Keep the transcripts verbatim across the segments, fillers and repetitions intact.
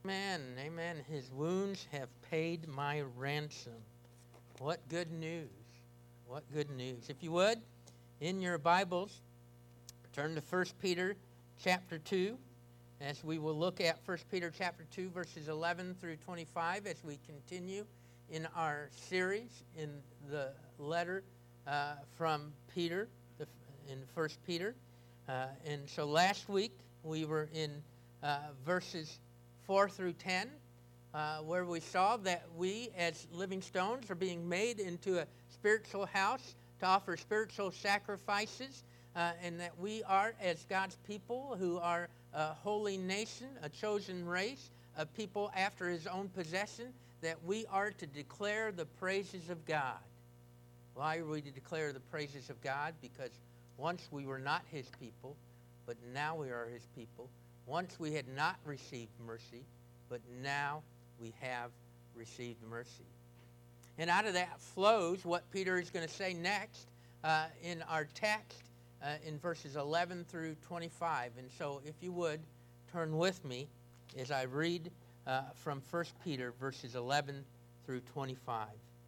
Amen. Amen. His wounds have paid my ransom. What good news. What good news. If you would, in your Bibles, turn to First Peter chapter two, as we will look at First Peter chapter two, verses eleven through twenty-five, as we continue in our series in the letter uh, from Peter, the, in First Peter. Uh, and so last week we were in uh, verses four through ten, uh, where we saw that we as living stones are being made into a spiritual house to offer spiritual sacrifices, uh, and that we are, as God's people, who are a holy nation, a chosen race, a people after his own possession, that we are to declare the praises of God. Why are we to declare the praises of God? Because once we were not his people, but now we are his people. Once we had not received mercy, but now we have received mercy. And out of that flows what Peter is going to say next uh, in our text uh, in verses eleven through twenty-five. And so if you would, turn with me as I read uh, from First Peter verses eleven through twenty-five.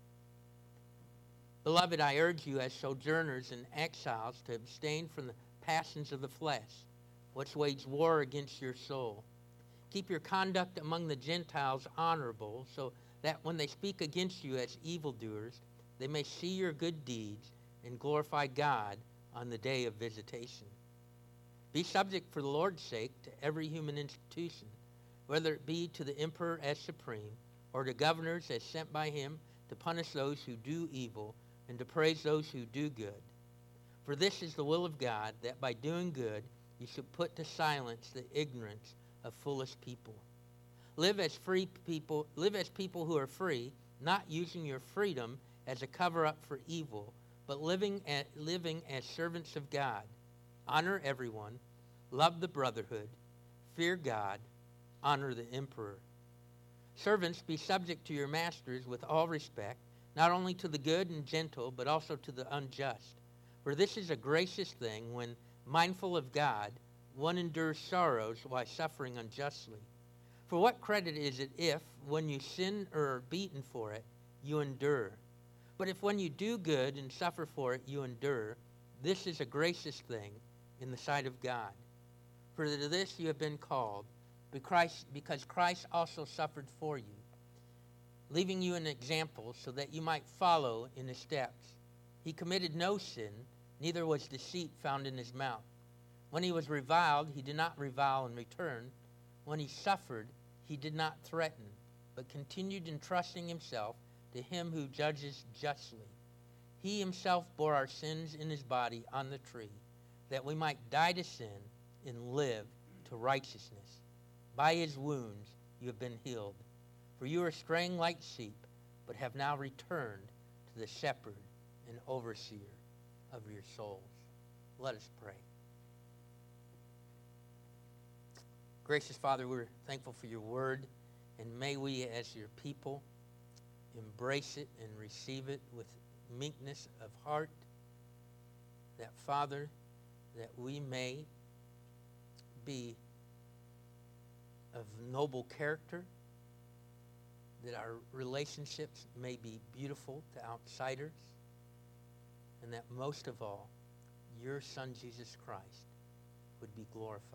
Beloved, I urge you as sojourners and exiles to abstain from the passions of the flesh, which wage war against your soul. Keep your conduct among the Gentiles honorable, so that when they speak against you as evildoers, they may see your good deeds and glorify God on the day of visitation. Be subject for the Lord's sake to every human institution, whether it be to the emperor as supreme, or to governors as sent by him to punish those who do evil and to praise those who do good. For this is the will of God, that by doing good you should put to silence the ignorance of foolish people. Live as free people, live as people who are free, not using your freedom as a cover-up for evil, but living at, living as servants of God. Honor everyone, love the brotherhood, fear God, honor the emperor. Servants, be subject to your masters with all respect, not only to the good and gentle, but also to the unjust. For this is a gracious thing when, mindful of God, one endures sorrows while suffering unjustly. For what credit is it if, when you sin or are beaten for it, you endure? But if when you do good and suffer for it, you endure, this is a gracious thing in the sight of God. For to this you have been called, because Christ also suffered for you, leaving you an example so that you might follow in his steps. He committed no sin, neither was deceit found in his mouth. When he was reviled, he did not revile in return. When he suffered, he did not threaten, but continued entrusting himself to him who judges justly. He himself bore our sins in his body on the tree, that we might die to sin and live to righteousness. By his wounds you have been healed. For you are straying like sheep, but have now returned to the shepherd and overseer of your souls. Let us pray. Gracious Father, we're thankful for your word, and may we as your people embrace it and receive it with meekness of heart, that, Father, that we may be of noble character, that our relationships may be beautiful to outsiders, and that most of all, your Son Jesus Christ would be glorified.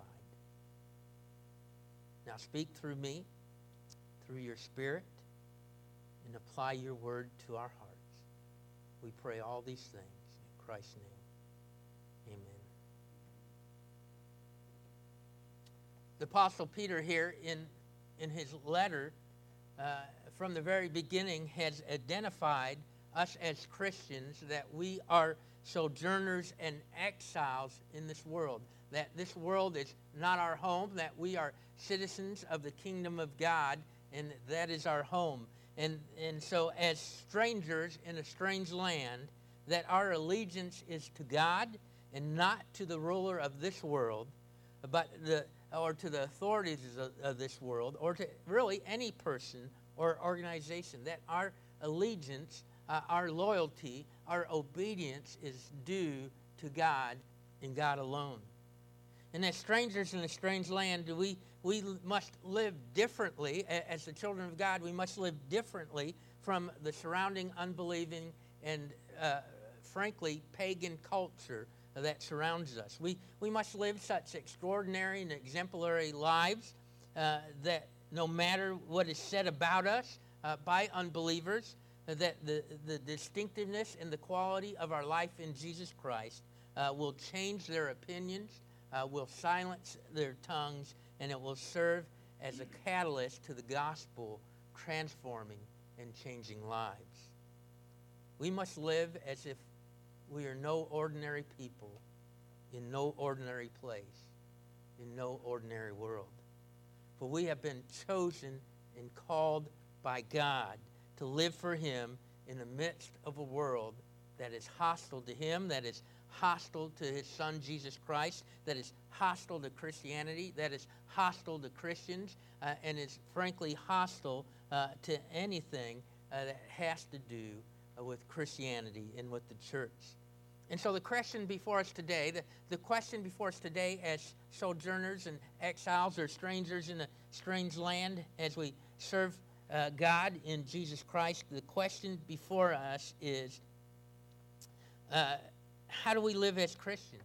Now speak through me, through your Spirit, and apply your word to our hearts. We pray all these things in Christ's name. Amen. The Apostle Peter here in, in his letter uh, from the very beginning has identified us as Christians, that we are sojourners and exiles in this world, that this world is not our home, that we are citizens of the kingdom of God, and that is our home. And, and so as strangers in a strange land, that our allegiance is to God and not to the ruler of this world, but the or to the authorities of, of this world, or to really any person or organization, that our allegiance, uh, our loyalty, our obedience is due to God and God alone. And as strangers in a strange land, we, we must live differently. As the children of God, we must live differently from the surrounding unbelieving and, uh, frankly, pagan culture that surrounds us. We, we must live such extraordinary and exemplary lives uh, that no matter what is said about us uh, by unbelievers, uh, that the, the distinctiveness and the quality of our life in Jesus Christ uh, will change their opinions, uh, will silence their tongues, and it will serve as a catalyst to the gospel transforming and changing lives. We must live as if we are no ordinary people in no ordinary place, in no ordinary world. For we have been chosen and called by God to live for him in the midst of a world that is hostile to him, that is hostile to his son Jesus Christ, that is hostile to Christianity, that is hostile to Christians, uh, and is frankly hostile uh, to anything uh, that has to do uh, with Christianity and with the church. And so the question before us today, the, the question before us today as sojourners and exiles or strangers in a strange land as we serve uh, God in Jesus Christ, the question before us is, uh, how do we live as Christians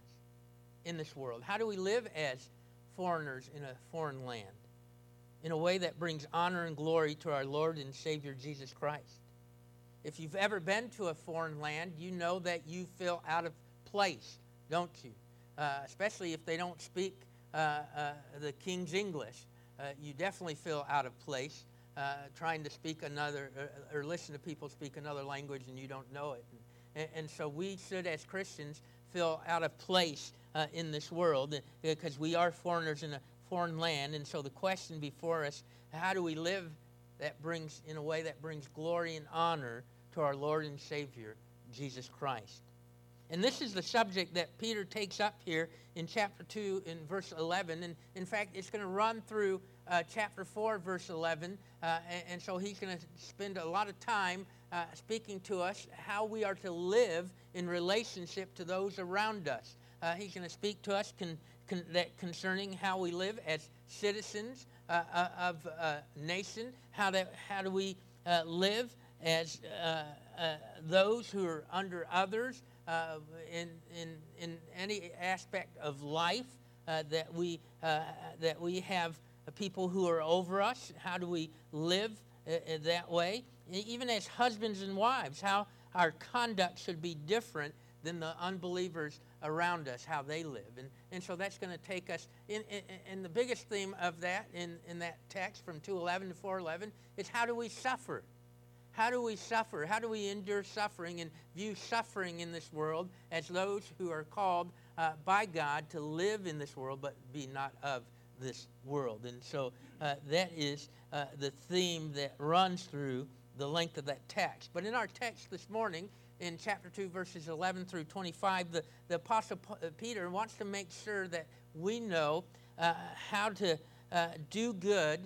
in this world? How do we live as foreigners in a foreign land in a way that brings honor and glory to our Lord and Savior Jesus Christ? If you've ever been to a foreign land, you know that you feel out of place, don't you? Uh, especially if they don't speak uh, uh, the King's English. Uh, you definitely feel out of place uh, trying to speak another, or, or listen to people speak another language and you don't know it. And, and so we should, as Christians, feel out of place uh, in this world because we are foreigners in a foreign land. And so the question before us, how do we live that brings, in a way that brings glory and honor to our Lord and Savior, Jesus Christ? And this is the subject that Peter takes up here in chapter two in verse eleven. And in fact, it's going to run through uh, chapter four, verse eleven. Uh, and, and so he's going to spend a lot of time uh, speaking to us how we are to live in relationship to those around us. Uh, he's going to speak to us con, con, that concerning how we live as citizens uh, uh, of a nation. How, that, how do we uh, live as uh, uh, those who are under others uh, in, in, in any aspect of life, uh, that we uh, that we have people who are over us. How do we live uh, that way? Even as husbands and wives, how our conduct should be different than the unbelievers around us, how they live. And, and so that's going to take us, in, in, in the biggest theme of that, in, in that text from two eleven to four eleven, is how do we suffer? How do we suffer? How do we endure suffering and view suffering in this world as those who are called uh, by God to live in this world but be not of this world? And so uh, that is uh, the theme that runs through the length of that text. But in our text this morning, in chapter two, verses eleven through twenty-five, the, the Apostle Peter wants to make sure that we know uh, how to uh, do good.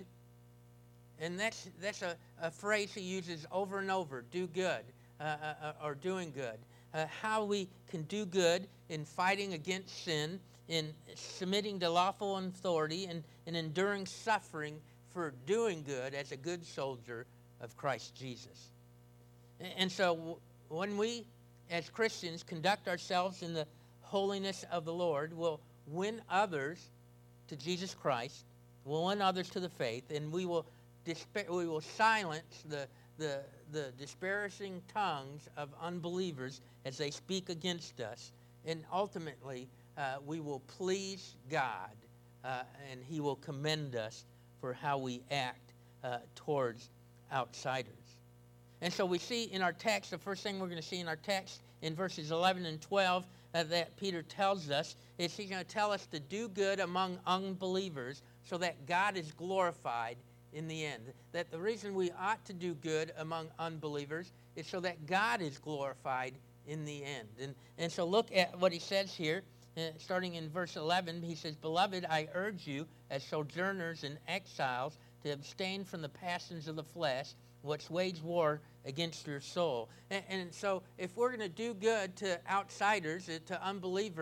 And that's that's a, a phrase he uses over and over, do good, uh, uh, or doing good. Uh, how we can do good in fighting against sin, in submitting to lawful authority, and, and enduring suffering for doing good as a good soldier of Christ Jesus. And, and so w- when we, as Christians, conduct ourselves in the holiness of the Lord, we'll win others to Jesus Christ, we'll win others to the faith, and we will we will silence the, the, the disparaging tongues of unbelievers as they speak against us. And ultimately, uh, we will please God, uh, and he will commend us for how we act uh, towards outsiders. And so we see in our text, the first thing we're going to see in our text in verses eleven and twelve uh, that Peter tells us is he's going to tell us to do good among unbelievers so that God is glorified in the end. That the reason we ought to do good among unbelievers is so that God is glorified in the end. And, and so look at what he says here, uh, starting in verse eleven. He says, "Beloved, I urge you as sojourners and exiles to abstain from the passions of the flesh, which wage war against your soul." And, and so if we're going to do good to outsiders, uh, to unbelievers,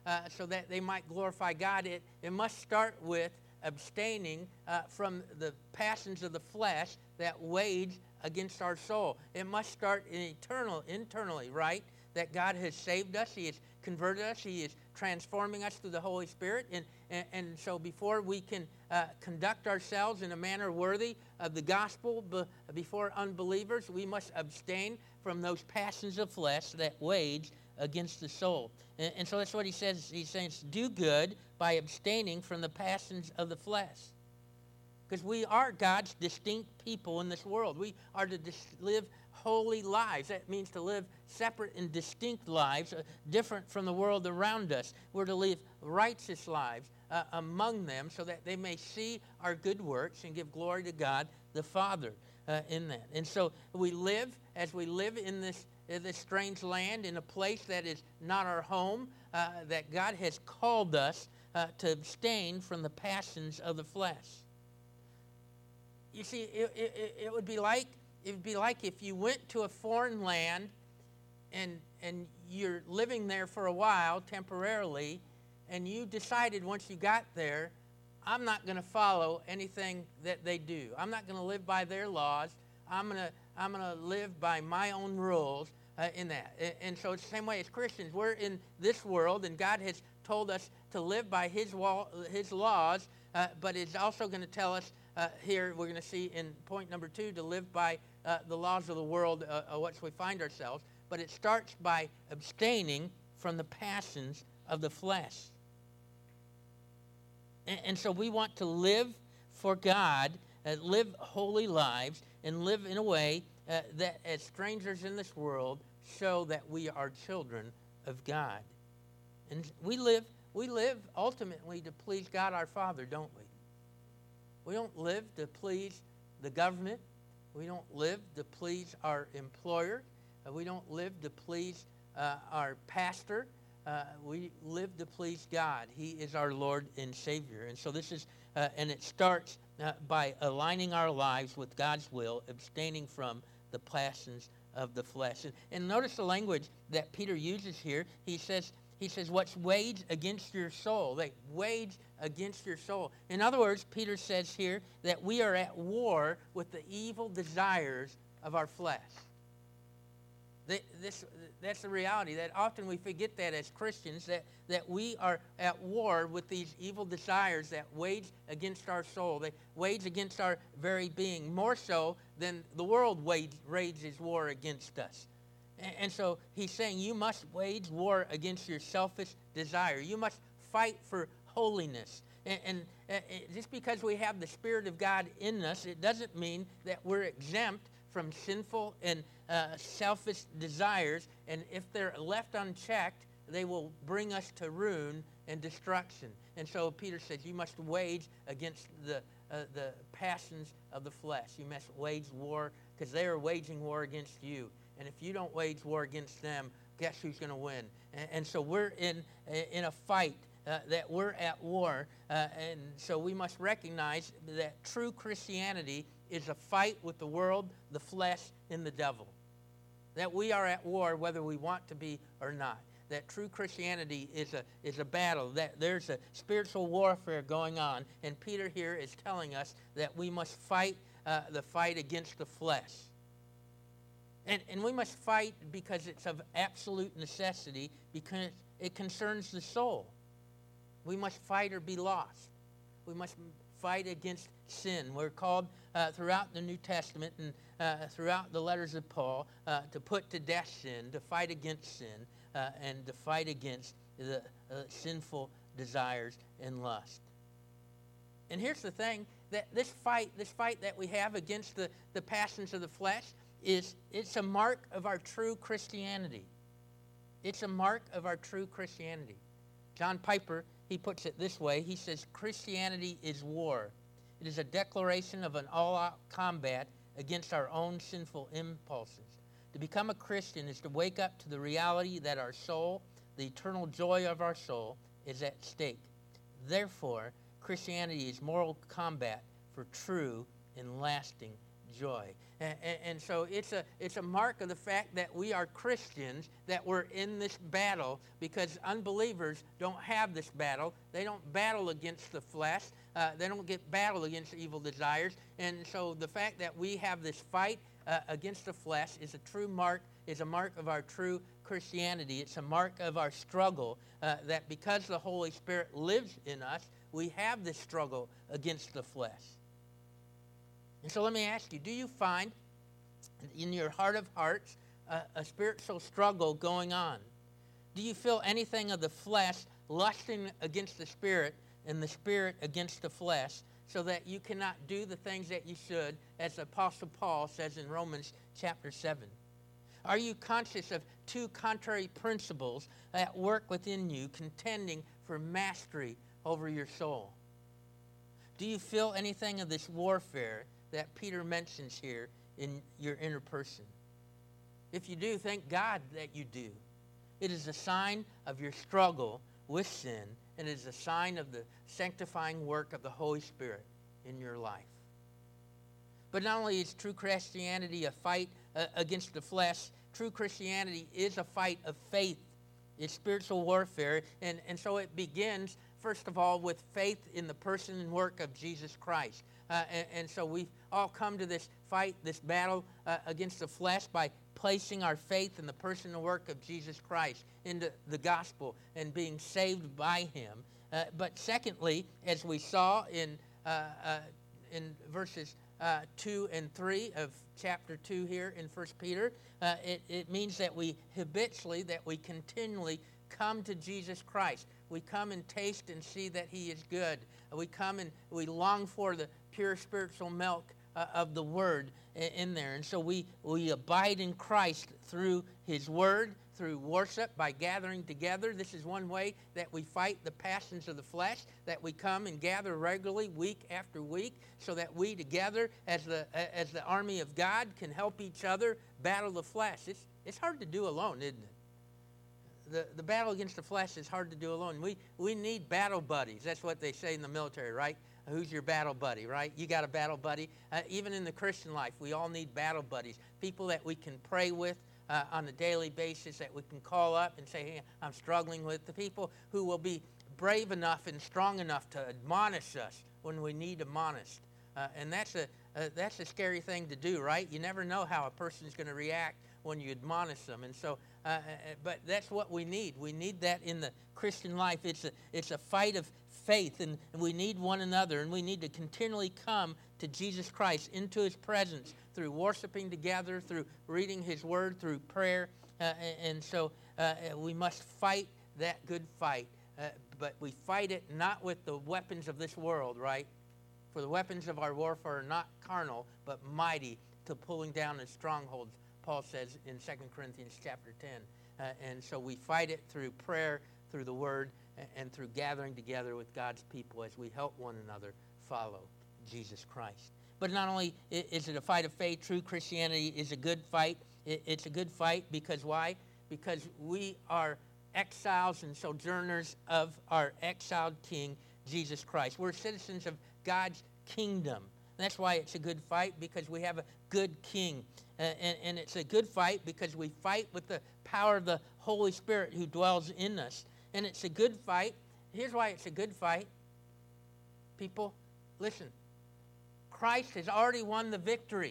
uh, so that they might glorify God, it, it must start with abstaining uh, from the passions of the flesh that wage against our soul. It must start in eternal, internally, right? That God has saved us. He has converted us. He is transforming us through the Holy Spirit. And, and, and so before we can uh, conduct ourselves in a manner worthy of the gospel be, before unbelievers, we must abstain from those passions of flesh that wage against the soul. And, and so that's what he says. He's saying, do good by abstaining from the passions of the flesh. Because we are God's distinct people in this world. We are to dis- live holy lives. That means to live separate and distinct lives, uh, different from the world around us. We're to live righteous lives uh, among them so that they may see our good works and give glory to God the Father uh, in that. And so we live, as we live in this, in this strange land, in a place that is not our home, uh, that God has called us uh, to abstain from the passions of the flesh. You see, it, it, it would be like it would be like if you went to a foreign land and and you're living there for a while temporarily, and you decided once you got there, I'm not going to follow anything that they do. I'm not going to live by their laws. I'm going to I'm going to live by my own rules uh, in that. And, and so it's the same way as Christians. We're in this world, and God has told us to live by His wall, His laws, uh, but it's also going to tell us. Uh, here we're going to see in point number two to live by uh, the laws of the world uh, uh, which we find ourselves. But it starts by abstaining from the passions of the flesh. And, and so we want to live for God, uh, live holy lives, and live in a way uh, that as strangers in this world show that we are children of God. And we live, we live ultimately to please God our Father, don't we? We don't live to please the government. We don't live to please our employer. Uh, we don't live to please uh, our pastor. Uh, we live to please God. He is our Lord and Savior. And so this is, uh, and it starts uh, by aligning our lives with God's will, abstaining from the passions of the flesh. And, and notice the language that Peter uses here. He says, He says, what's wage against your soul? They wage against your soul. In other words, Peter says here that we are at war with the evil desires of our flesh. This, that's the reality, that often we forget that as Christians, that, that we are at war with these evil desires that wage against our soul. They wage against our very being, more so than the world wage, wages war against us. And so he's saying you must wage war against your selfish desire. You must fight for holiness. And, and, and just because we have the Spirit of God in us, it doesn't mean that we're exempt from sinful and uh, selfish desires. And if they're left unchecked, they will bring us to ruin and destruction. And so Peter says you must wage against the, uh, the passions of the flesh. You must wage war because they are waging war against you. And if you don't wage war against them, guess who's going to win? And, and so we're in in a fight, uh, that we're at war. Uh, and so we must recognize that true Christianity is a fight with the world, the flesh, and the devil. That we are at war whether we want to be or not. That true Christianity is a is a battle. That there's a spiritual warfare going on. And Peter here is telling us that we must fight uh, the fight against the flesh. And, and we must fight because it's of absolute necessity, because it concerns the soul. We must fight or be lost. We must fight against sin. We're called uh, throughout the New Testament and uh, throughout the letters of Paul uh, to put to death sin, to fight against sin, uh, and to fight against the uh, sinful desires and lust. And here's the thing, that this fight, this fight that we have against the, the passions of the flesh, is it's a mark of our true Christianity. It's a mark of our true Christianity. John Piper, he puts it this way. He says, Christianity is war. It is a declaration of an all-out combat against our own sinful impulses. To become a Christian is to wake up to the reality that our soul, the eternal joy of our soul, is at stake. Therefore, Christianity is moral combat for true and lasting joy. And, and, and so it's a, it's a mark of the fact that we are Christians, that we're in this battle, because unbelievers don't have this battle. They don't battle against the flesh. Uh, they don't get battle against evil desires. And so the fact that we have this fight uh, against the flesh is a true mark, is a mark of our true Christianity. It's a mark of our struggle, uh, that because the Holy Spirit lives in us, we have this struggle against the flesh. And so let me ask you, do you find in your heart of hearts uh, a spiritual struggle going on? Do you feel anything of the flesh lusting against the Spirit and the Spirit against the flesh, so that you cannot do the things that you should, as the Apostle Paul says in Romans chapter seven? Are you conscious of two contrary principles at work within you, contending for mastery over your soul? Do you feel anything of this warfare that Peter mentions here in your inner person? If you do, thank God that you do. It is a sign of your struggle with sin, and it is a sign of the sanctifying work of the Holy Spirit in your life. But not only is true Christianity a fight uh, against the flesh, true Christianity is a fight of faith. It's spiritual warfare, and, and so it begins, first of all, with faith in the person and work of Jesus Christ. Uh, and, and so we've all come to this fight, this battle uh, against the flesh by placing our faith in the person and work of Jesus Christ, into the gospel, and being saved by him. Uh, but secondly, as we saw in uh, uh, in verses uh, two and three of chapter two here in First Peter, uh, it, it means that we habitually, that we continually come to Jesus Christ. We come and taste and see that he is good. We come and we long for the pure spiritual milk uh, of the Word in there. And so we, we abide in Christ through his Word, through worship, by gathering together. This is one way that we fight the passions of the flesh, that we come and gather regularly week after week, so that we together as the as the army of God can help each other battle the flesh. It's, it's hard to do alone, isn't it? The, the battle against the flesh is hard to do alone. We, we need battle buddies. That's what they say in the military, right? Who's your battle buddy, right? You got a battle buddy. Uh, even in the Christian life, we all need battle buddies, people that we can pray with uh, on a daily basis, that we can call up and say, hey, I'm struggling with, the people who will be brave enough and strong enough to admonish us when we need admonished. Uh, and that's a, uh, that's a scary thing to do, right? You never know how a person's going to react when you admonish them. And so, uh, but that's what we need. We need that in the Christian life. It's a, it's a fight of faith, and, and we need one another, and we need to continually come to Jesus Christ, into his presence, through worshiping together, through reading his word, through prayer. Uh, and, and so uh, we must fight that good fight. Uh, but we fight it not with the weapons of this world, right? For the weapons of our warfare are not carnal, but mighty to pulling down the strongholds, Paul says in Second Corinthians chapter ten. Uh, and so we fight it through prayer, through the word, and, and through gathering together with God's people as we help one another follow Jesus Christ. But not only is it a fight of faith, true Christianity is a good fight. It's a good fight because why? Because we are exiles and sojourners of our exiled King, Jesus Christ. We're citizens of God's kingdom. That's why it's a good fight, because we have a good king. Uh, and, and it's a good fight because we fight with the power of the Holy Spirit who dwells in us. And it's a good fight. Here's why it's a good fight. People, listen. Christ has already won the victory.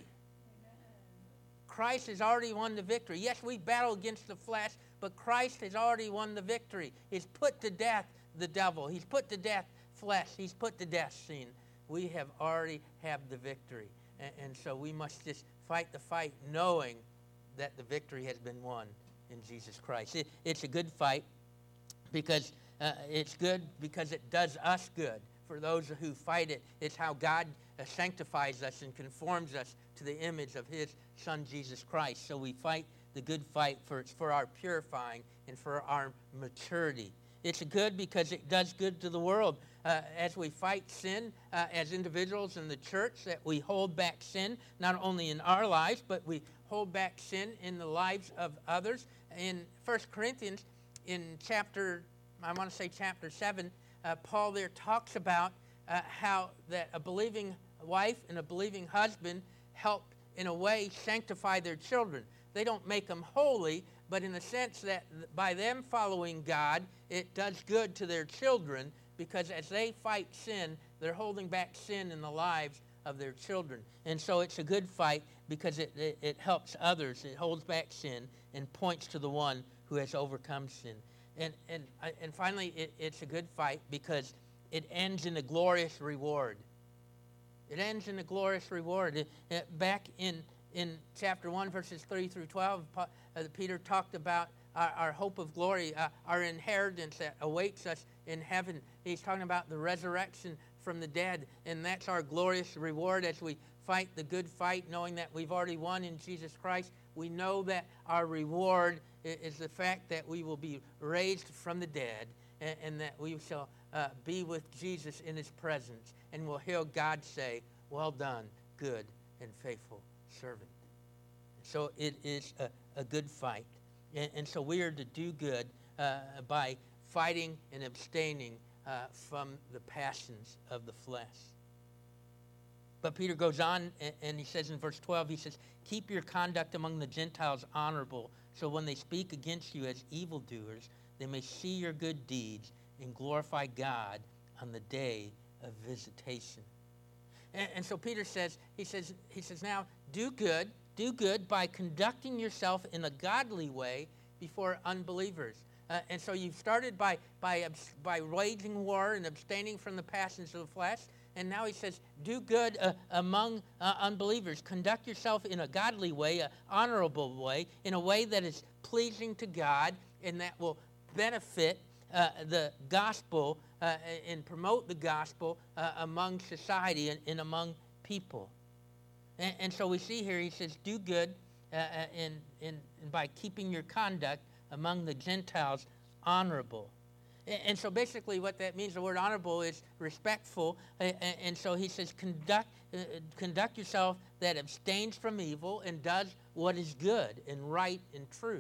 Christ has already won the victory. Yes, we battle against the flesh, but Christ has already won the victory. He's put to death the devil. He's put to death flesh. He's put to death sin. We have already have the victory. And, and so we must just fight the fight knowing that the victory has been won in Jesus Christ. It, it's a good fight because uh, it's good because it does us good. For those who fight it, it's how God uh, sanctifies us and conforms us to the image of his Son, Jesus Christ. So we fight the good fight for it's for our purifying and for our maturity. It's good because it does good to the world. Uh, as we fight sin uh, as individuals in the church, that we hold back sin, not only in our lives, but we hold back sin in the lives of others. In First Corinthians, in chapter, I want to say chapter seven, uh, Paul there talks about uh, how that a believing wife and a believing husband help, in a way, sanctify their children. They don't make them holy, but in the sense that by them following God, it does good to their children, because as they fight sin, they're holding back sin in the lives of their children. And so it's a good fight because it, it, it helps others. It holds back sin and points to the one who has overcome sin. And, and, and finally, it, it's a good fight because it ends in a glorious reward. It ends in a glorious reward. It, it, back in, in chapter one, verses three through twelve, uh, Peter talked about our, our hope of glory, uh, our inheritance that awaits us in heaven. He's talking about the resurrection from the dead, and that's our glorious reward as we fight the good fight, knowing that we've already won in Jesus Christ. We know that our reward is the fact that we will be raised from the dead, and, and that we shall uh, be with Jesus in his presence, and we'll hear God say, "Well done, good and faithful servant." So it is a, a good fight. And, and so we are to do good uh, by fighting and abstaining uh, from the passions of the flesh. But Peter goes on, and, and he says in verse twelve, he says, "Keep your conduct among the Gentiles honorable, so when they speak against you as evildoers, they may see your good deeds and glorify God on the day of visitation." And, and so Peter says, he says, he says, now do good, do good by conducting yourself in a godly way before unbelievers. Uh, and so you've started by, by, by waging war and abstaining from the passions of the flesh. And now he says, do good uh, among uh, unbelievers. Conduct yourself in a godly way, an honorable way, in a way that is pleasing to God and that will benefit uh, the gospel uh, and promote the gospel uh, among society and, and among people. And, and so we see here, he says, do good uh, in, in, in by keeping your conduct among the Gentiles honorable. And so basically what that means, the word honorable is respectful. And so he says, conduct, uh, conduct yourself that abstains from evil and does what is good and right and true.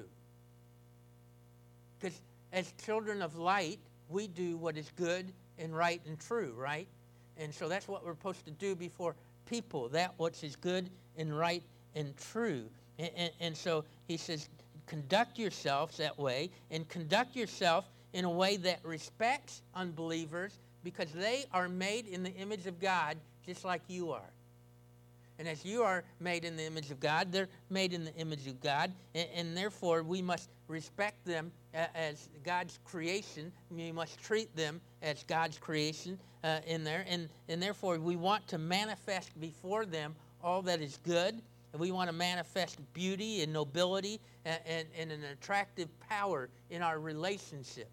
Because as children of light, we do what is good and right and true, right? And so that's what we're supposed to do before people, that which is good and right and true. And, and, and so he says, conduct yourselves that way, and conduct yourself in a way that respects unbelievers, because they are made in the image of God just like you are. And as you are made in the image of God, they're made in the image of God, and, and therefore we must respect them as God's creation. We must treat them as God's creation uh, in there, and, and therefore we want to manifest before them all that is good, and we want to manifest beauty and nobility and, and, and an attractive power in our relationships.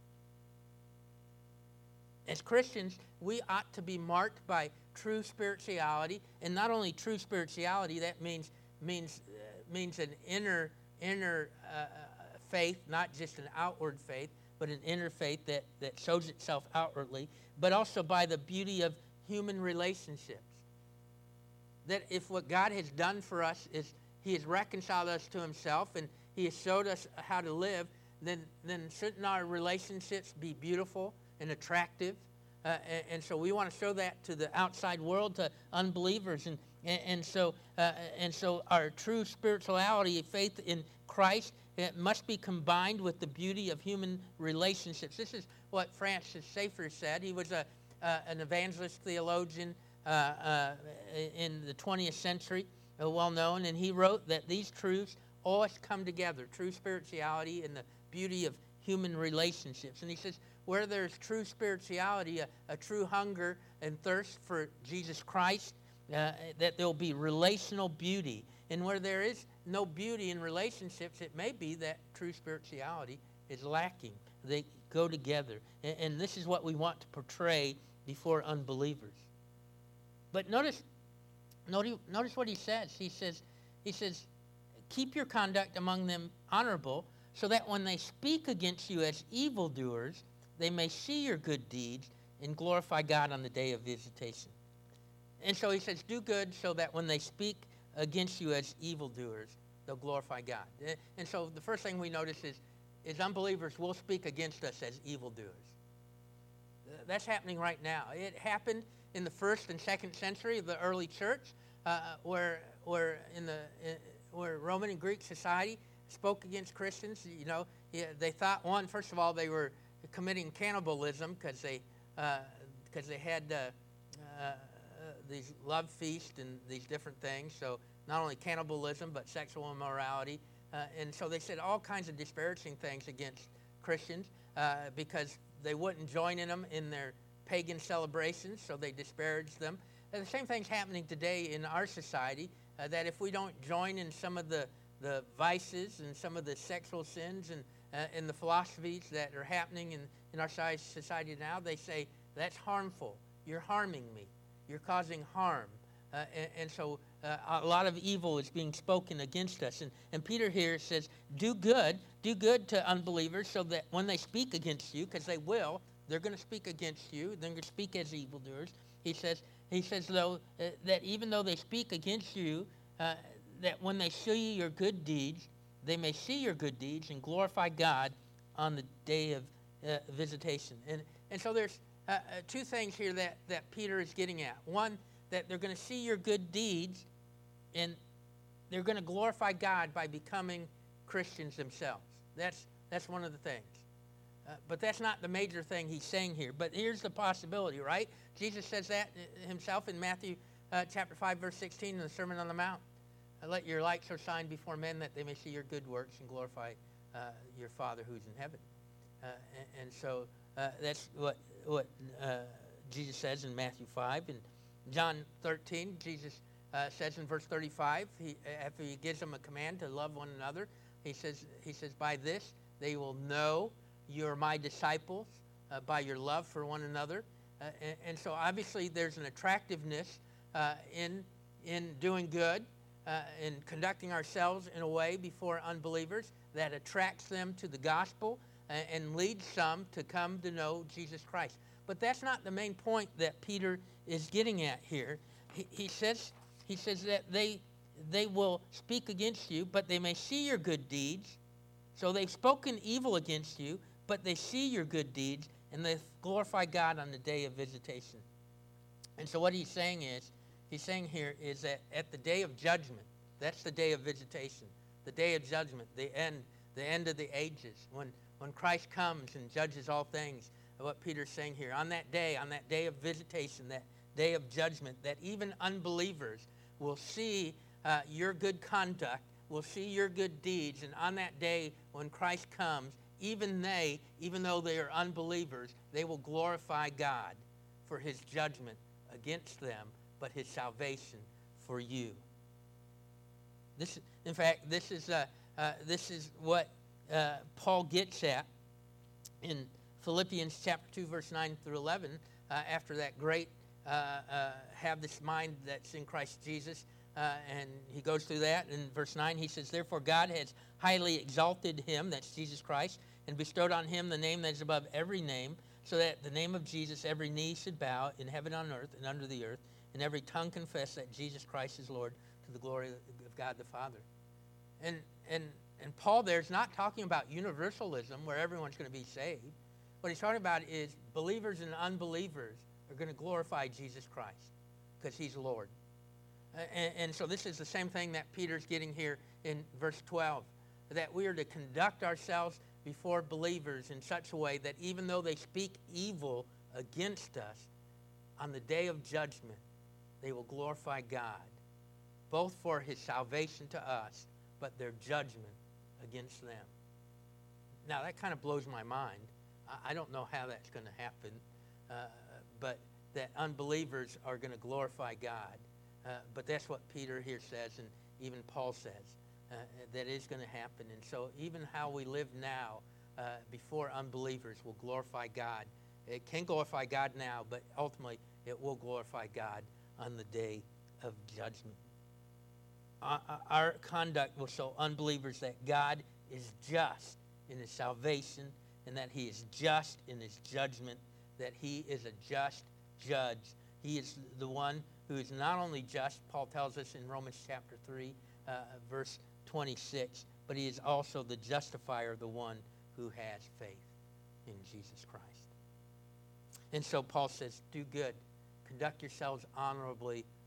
As Christians, we ought to be marked by true spirituality, and not only true spirituality, that means means uh, means an inner inner uh, faith, not just an outward faith, but an inner faith that, that shows itself outwardly, but also by the beauty of human relationships. That if what God has done for us is he has reconciled us to himself and he has showed us how to live, then, then shouldn't our relationships be beautiful and attractive? Uh, and, and so we want to show that to the outside world, to unbelievers. And, and, and, so, uh, and so our true spirituality, faith in Christ, it must be combined with the beauty of human relationships. This is what Francis Schaeffer said. He was a, uh, an evangelist theologian uh, uh, in the twentieth century, uh, well known, and he wrote that these truths always come together, true spirituality and the beauty of human relationships. And he says, where there's true spirituality, a, a true hunger and thirst for Jesus Christ, uh, that there'll be relational beauty. And where there is no beauty in relationships, it may be that true spirituality is lacking. They go together. And, and this is what we want to portray before unbelievers. But notice, notice, notice what he says. He says, he says, keep your conduct among them honorable, so that when they speak against you as evildoers, they may see your good deeds and glorify God on the day of visitation. And so he says, do good so that when they speak against you as evildoers, they'll glorify God. And so the first thing we notice is, is unbelievers will speak against us as evildoers. That's happening right now. It happened in the first and second century of the early church. uh, where where in the in, where Roman and Greek society spoke against Christians. You know, yeah, they thought, one, first of all, they were committing cannibalism because they because uh, they had uh, uh, these love feasts and these different things. So not only cannibalism but sexual immorality, uh, and so they said all kinds of disparaging things against Christians uh, because they wouldn't join in them in their pagan celebrations, so they disparaged them. And the same thing's happening today in our society, uh, that if we don't join in some of the, the vices and some of the sexual sins and, uh, and the philosophies that are happening in, in our society now, they say, that's harmful. You're harming me. You're causing harm. Uh, and, and so uh, a lot of evil is being spoken against us. And, and Peter here says, do good, do good to unbelievers so that when they speak against you, because they will, they're going to speak against you, they're going to speak as evildoers. He says, he says though, uh, that even though they speak against you, uh, that when they see your good deeds, they may see your good deeds and glorify God on the day of uh, visitation. And, and so there's uh, uh, two things here that, that Peter is getting at. One, that they're going to see your good deeds, and they're going to glorify God by becoming Christians themselves. That's that's one of the things. Uh, but that's not the major thing he's saying here. But here's the possibility, right? Jesus says that himself in Matthew uh, chapter five, verse sixteen, in the Sermon on the Mount. Uh, Let your light so shine before men that they may see your good works and glorify uh, your Father who's in heaven. Uh, and, and so uh, that's what, what uh, Jesus says in Matthew five. And John thirteen, Jesus uh, says in verse thirty-five, he, after he gives them a command to love one another, he says, he says, by this they will know you're my disciples, uh, by your love for one another. Uh, and, and so obviously there's an attractiveness uh, in, in doing good, uh, in conducting ourselves in a way before unbelievers that attracts them to the gospel and, and leads some to come to know Jesus Christ. But that's not the main point that Peter is getting at here. He, he says he says that they they will speak against you, but they may see your good deeds. So they've spoken evil against you, but they see your good deeds, and they glorify God on the day of visitation. And so what he's saying is, he's saying here is that at the day of judgment, that's the day of visitation, the day of judgment, the end, the end of the ages, when when Christ comes and judges all things. What Peter's saying here, on that day, on that day of visitation, that day of judgment, that even unbelievers will see uh, your good conduct, will see your good deeds, and on that day when Christ comes, even they, even though they are unbelievers, they will glorify God for his judgment against them, but his salvation for you. This, in fact, this is uh, uh, this is what uh, Paul gets at in Philippians chapter two, verse nine through eleven, uh, after that great uh, uh, have this mind that's in Christ Jesus. Uh, and he goes through that. In verse nine, he says, therefore God has highly exalted him, that's Jesus Christ, and bestowed on him the name that is above every name, so that the name of Jesus every knee should bow in heaven, on earth, and under the earth, and every tongue confess that Jesus Christ is Lord, to the glory of God the Father. And, and, and Paul there is not talking about universalism, where everyone's going to be saved. What he's talking about is believers and unbelievers are going to glorify Jesus Christ because he's Lord. And, and so this is the same thing that Peter's getting here in verse twelve, that we are to conduct ourselves before believers in such a way that even though they speak evil against us, on the day of judgment, they will glorify God, both for his salvation to us, but their judgment against them. Now, that kind of blows my mind. I don't know how that's going to happen, uh, but that unbelievers are going to glorify God. Uh, but that's what Peter here says, and even Paul says, uh, that is going to happen. And so even how we live now uh, before unbelievers will glorify God. It can glorify God now, but ultimately it will glorify God on the day of judgment. Our, our conduct will show unbelievers that God is just in his salvation, and that he is just in his judgment, that he is a just judge. He is the one who is not only just, Paul tells us in Romans chapter three, uh, verse twenty-six, but he is also the justifier, the one who has faith in Jesus Christ. And so Paul says, do good. Conduct yourselves honorably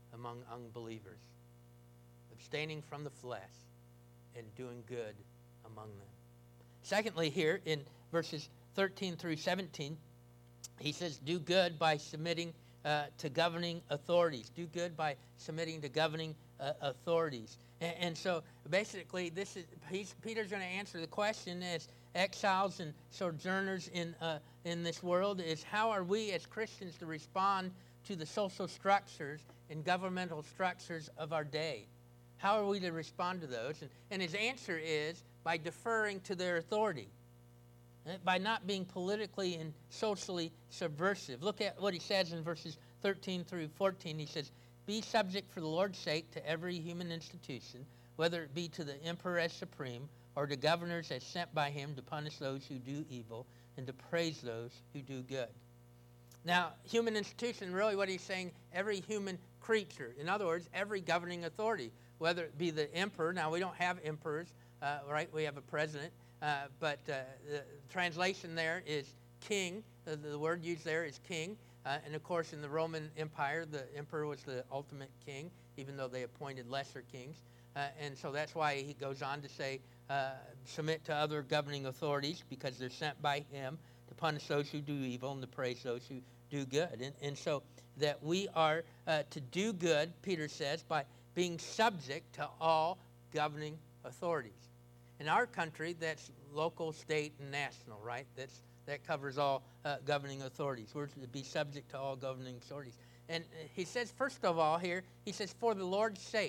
among unbelievers, abstaining from the flesh and doing good among them. Secondly, here in verses thirteen through seventeen, he says, do good by submitting uh, to governing authorities. Do good by submitting to governing uh, authorities. And, and so basically, this is he's, Peter's going to answer the question as exiles and sojourners in uh, in this world is how are we as Christians to respond to the social structures and governmental structures of our day? How are we to respond to those? And, and his answer is by deferring to their authority, by not being politically and socially subversive. Look at what he says in verses thirteen through fourteen. He says, be subject for the Lord's sake to every human institution, whether it be to the emperor as supreme, or to governors as sent by him to punish those who do evil and to praise those who do good. Now, human institution, really what he's saying, every human creature. In other words, every governing authority, whether it be the emperor. Now, we don't have emperors, uh, right? We have a president. Uh, but uh, the translation there is king. The, the word used there is king. Uh, and, of course, in the Roman Empire, the emperor was the ultimate king, even though they appointed lesser kings. Uh, and so that's why he goes on to say, uh, submit to other governing authorities because they're sent by him to punish those who do evil and to praise those who do good. And, and so that we are uh, to do good, Peter says, by being subject to all governing authorities. In our country, that's local, state, and national, right? That's that covers all uh, governing authorities. We're to be subject to all governing authorities. And he says, first of all here, he says, for the Lord's sake.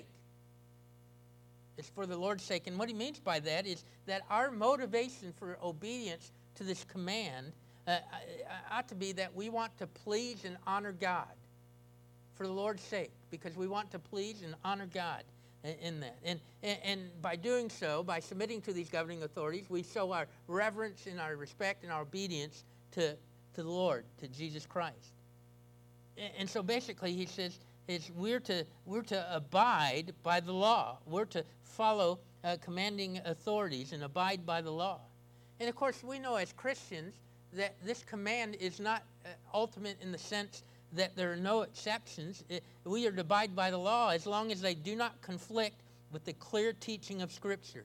It's for the Lord's sake. And what he means by that is that our motivation for obedience to this command uh, ought to be that we want to please and honor God for the Lord's sake, because we want to please and honor God in that. And, and and by doing so, by submitting to these governing authorities, we show our reverence and our respect and our obedience to, to the Lord, to Jesus Christ. And, and so basically he says is we're to we're to abide by the law. We're to follow uh, commanding authorities and abide by the law. And of course we know as Christians that this command is not uh, ultimate in the sense that there are no exceptions. It, we are to abide by the law as long as they do not conflict with the clear teaching of Scripture.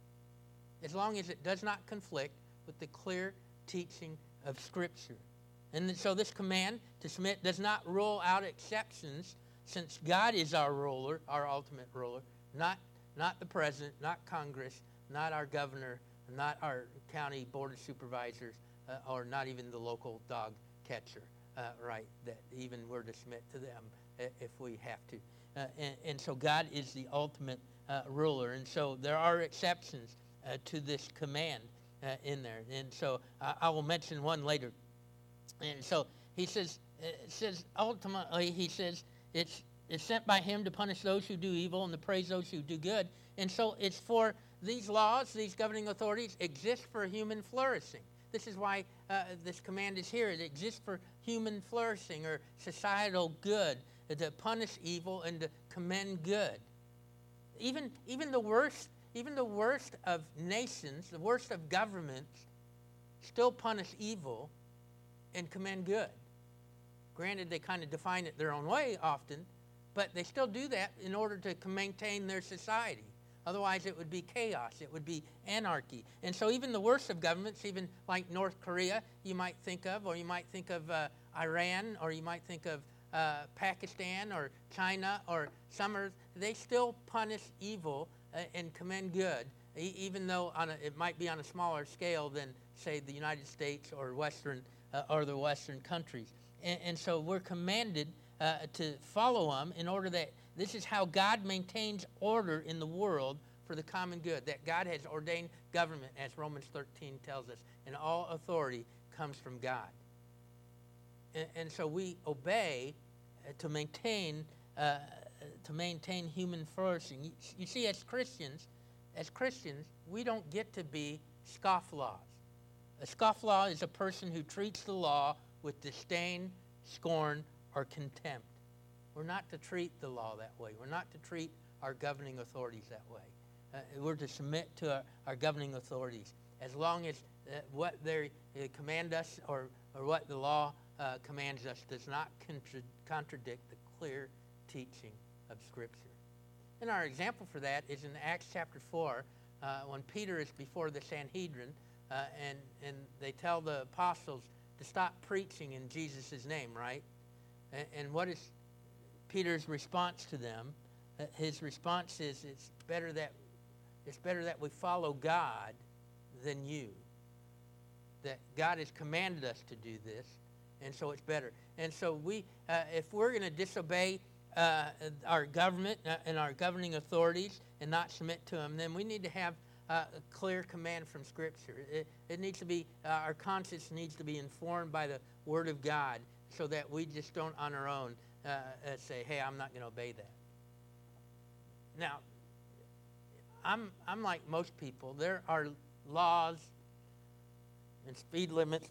As long as it does not conflict with the clear teaching of Scripture. And so this command to submit does not rule out exceptions, since God is our ruler, our ultimate ruler, not, not the president, not Congress, not our governor, not our county board of supervisors, uh, or not even the local dog catcher. Uh, right, that even we're to submit to them uh, if we have to. Uh, and, and so God is the ultimate uh, ruler. And so there are exceptions uh, to this command uh, in there. And so uh, I will mention one later. And so he says, it says ultimately, he says, it's, it's sent by him to punish those who do evil and to praise those who do good. And so it's for these laws, these governing authorities exist for human flourishing. This is why uh, this command is here. It exists for human flourishing or societal good, to punish evil and to commend good. Even, even the worst, even the worst of nations, the worst of governments, still punish evil and commend good. Granted, they kind of define it their own way often, but they still do that in order to maintain their society. Otherwise, it would be chaos. It would be anarchy. And so even the worst of governments, even like North Korea, you might think of, or you might think of uh, Iran, or you might think of uh, Pakistan, or China, or some are, they still punish evil uh, and commend good, e- even though on a, it might be on a smaller scale than, say, the United States or Western uh, or the Western countries. And, and so we're commanded uh, to follow them in order that this is how God maintains order in the world for the common good, that God has ordained government, as Romans thirteen tells us, and all authority comes from God. And, and so we obey uh, to maintain uh, to maintain human flourishing. You, you see, as Christians, as Christians, we don't get to be scofflaws. A scofflaw is a person who treats the law with disdain, scorn, or contempt. We're not to treat the law that way. We're not to treat our governing authorities that way. Uh, we're to submit to our, our governing authorities as long as uh, what they uh, command us or, or what the law uh, commands us does not contra- contradict the clear teaching of Scripture. And our example for that is in Acts chapter four, uh, when Peter is before the Sanhedrin, uh, and, and they tell the apostles to stop preaching in Jesus' name, right? And, and what is Peter's response to them? Uh, his response is, it's better that it's better that we follow God than you. That God has commanded us to do this, and so it's better. And so we, uh, if we're going to disobey uh, our government uh, and our governing authorities and not submit to them, then we need to have uh, a clear command from Scripture. It, it needs to be, uh, our conscience needs to be informed by the Word of God, so that we just don't on our own uh, uh, say, hey, I'm not going to obey that. Now, I'm, I'm like most people. There are laws and speed limits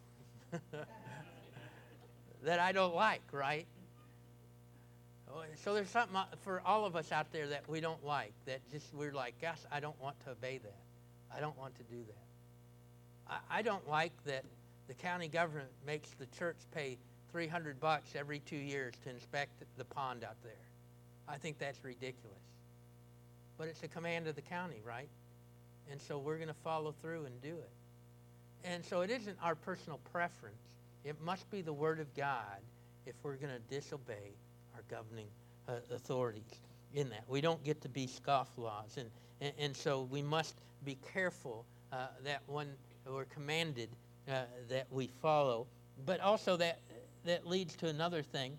that I don't like, right? So there's something for all of us out there that we don't like, that just we're like, gosh, I don't want to obey that. I don't want to do that. I, I don't like that the county government makes the church pay three hundred bucks every two years to inspect the pond out there. I think that's ridiculous. But it's a command of the county, right? And so we're going to follow through and do it. And so it isn't our personal preference. It must be the Word of God if we're going to disobey our governing uh, authorities in that. We don't get to be scofflaws. And, and, and so we must be careful uh, that when we're commanded uh, that we follow. But also that, that leads to another thing.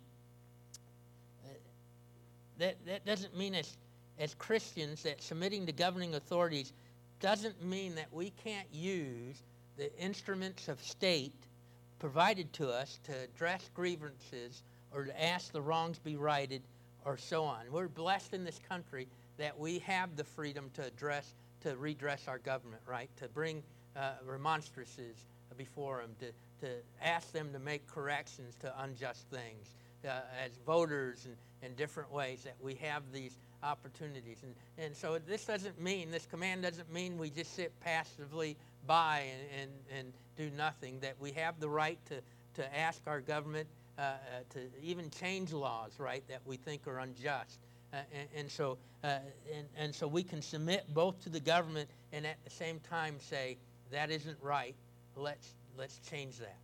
Uh, that, that doesn't mean as, as Christians that submitting to governing authorities doesn't mean that we can't use the instruments of state provided to us to address grievances or to ask the wrongs be righted or so on. We're blessed in this country that we have the freedom to address, to redress our government, right? To bring uh, remonstrances before them, to, to ask them to make corrections to unjust things. Uh, as voters and in different ways that we have these opportunities. And, and so this doesn't mean, this command doesn't mean we just sit passively by and, and, and do nothing, that we have the right to, to ask our government uh, uh, to even change laws, right, that we think are unjust. Uh, and, and so uh, and, and so we can submit both to the government and at the same time say, that isn't right, let's, let's change that.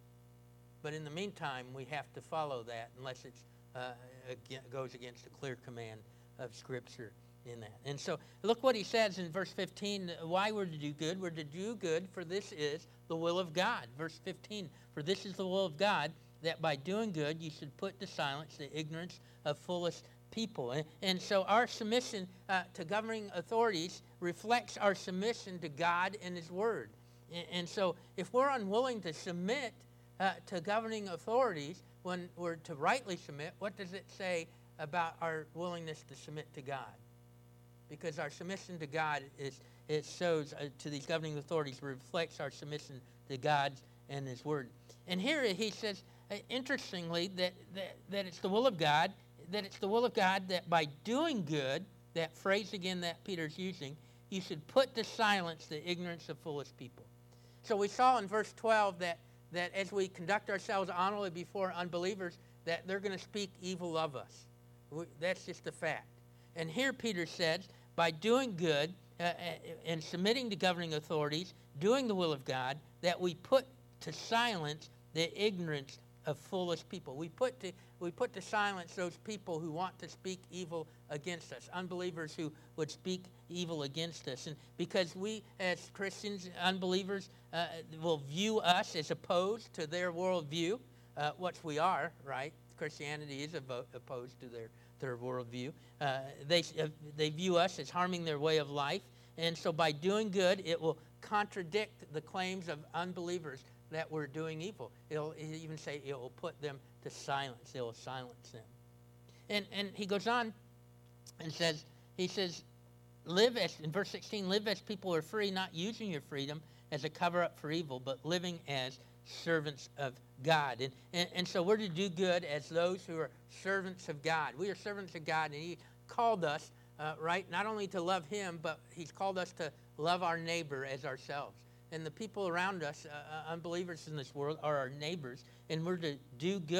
But in the meantime, we have to follow that unless it uh, goes against the clear command of Scripture in that. And so look what he says in verse fifteen, why we're to do good. We're to do good, for this is the will of God. Verse fifteen, for this is the will of God, that by doing good you should put to silence the ignorance of foolish people. And, and so our submission uh, to governing authorities reflects our submission to God and His Word. And, and so if we're unwilling to submit uh, to governing authorities, when we're to rightly submit, what does it say about our willingness to submit to God? Because our submission to God is, it shows uh, to these governing authorities, reflects our submission to God and His Word. And here he says, uh, interestingly, that, that, that it's the will of God, that it's the will of God that by doing good, that phrase again that Peter's using, you should put to silence the ignorance of foolish people. So we saw in verse twelve that, that as we conduct ourselves honorably before unbelievers, that they're going to speak evil of us. We, that's just a fact. And here Peter says, by doing good uh, and submitting to governing authorities, doing the will of God, that we put to silence the ignorance of foolish people. We put to we put to silence those people who want to speak evil against us, unbelievers who would speak evil against us. And because we as Christians, unbelievers, uh, will view us as opposed to their worldview, uh, which we are, right? Christianity is opposed to their, their worldview. Uh, they, uh, they view us as harming their way of life. And so by doing good, it will contradict the claims of unbelievers that we're doing evil. It'll even say it will put them to silence. It will silence them. And, and he goes on and says, he says, live as, in verse sixteen, live as people who are free, not using your freedom as a cover-up for evil, but living as servants of God. And, and, and so we're to do good as those who are servants of God. We are servants of God, and He called us, uh, right, not only to love Him, but He's called us to love our neighbor as ourselves. And the people around us, uh, unbelievers in this world, are our neighbors, and we're to do good.